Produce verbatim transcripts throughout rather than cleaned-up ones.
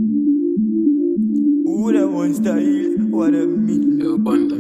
Who that one style? What a mean? Yo, Bunda.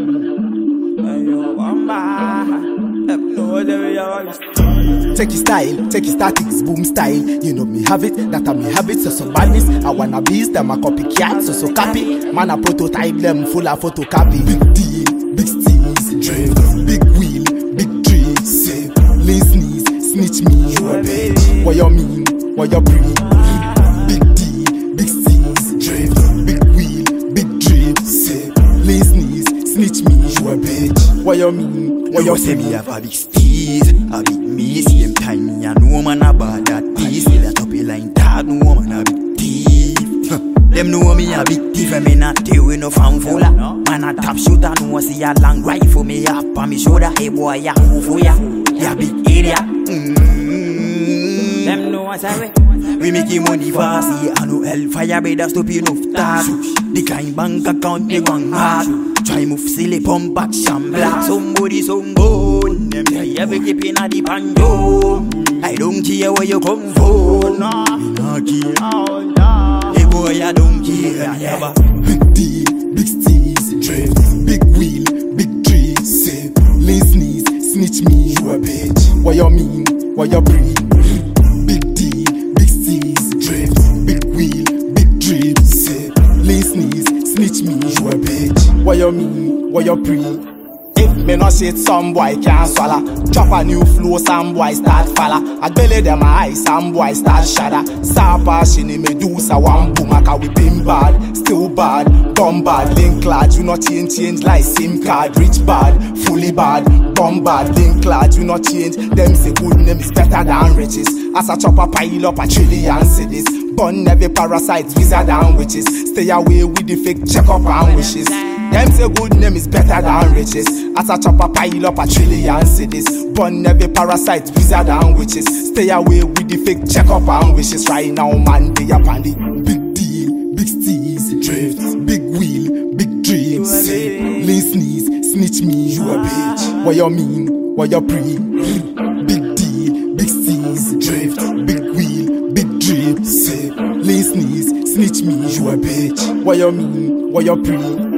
Yo, Bamba. No, there are. Take your style, take your statics, boom style. You know me have it, that I me have it. So so badness, I wanna beast them a copycat, so so copy. Man a prototype them full of photocopy. Big deal, big steez, drift, big wheel, big drip, sip, lean sneeze, snitch me, you a bitch. What you mean? What you breathe? Big deal, big steez, drift, big wheel, big drip, sip, lean sneeze, snitch me, you a bitch. What you mean? What you say me have a big steez, a big me, same time me a no man about that piece. Still a top line tag, no man a big thief. Them know me a big thief and me not deal with no fanfula. Man a top shooter, no see a long rifle me up on me shoulder. Hey boy, ya move for ya, ya big area. Mm-hmm. Them know what's I we making money fast, I know hellfire better stop enough talk. Decline bank account, me one hard. Try move silly pump back shambla. Somebody some bone. Them say every keep in a deep and go. I don't care where you come from. Nah, me not care. Oh, nah. Hey boy, I don't care. Never. Big D, big steez, drift, big wheel, big drip, sip, lean sneeze, snitch me, you a bitch. What you mean? What you breathe? Big D, big steez, drift, big wheel, big drip, sip, lean sneeze, snitch me, you a bitch. What you mean? What you breathe? If me no shit, some boy can't swallow. Drop a new flow, some boy start falla. I belly them eye, some boy start shudder. Start passing in Medusa, one boomaka. We been bad, still bad, bomb bad, link lad. You not change, change like SIM card. Rich bad, fully bad, bomb bad, link lad. You not change, them say good name is better than riches. As a chopper pile up a trillion cities. Burn every parasites, wizard and witches. Stay away with the fake check up and wishes. Them say good name is better than riches. As a chopper pile up a trillion cities. Burn every parasite, wizard and witches. Stay away with the fake check up and wishes. Right now man, they up on the big deal, big steez, drift, big wheel, big drip, sip, lean sneeze, snitch me, you a bitch. What you mean? What you breathe? Big deal, big steez, drift, big wheel, big drip, sip, lean sneeze, snitch me, you a bitch. What you mean? What you breathe?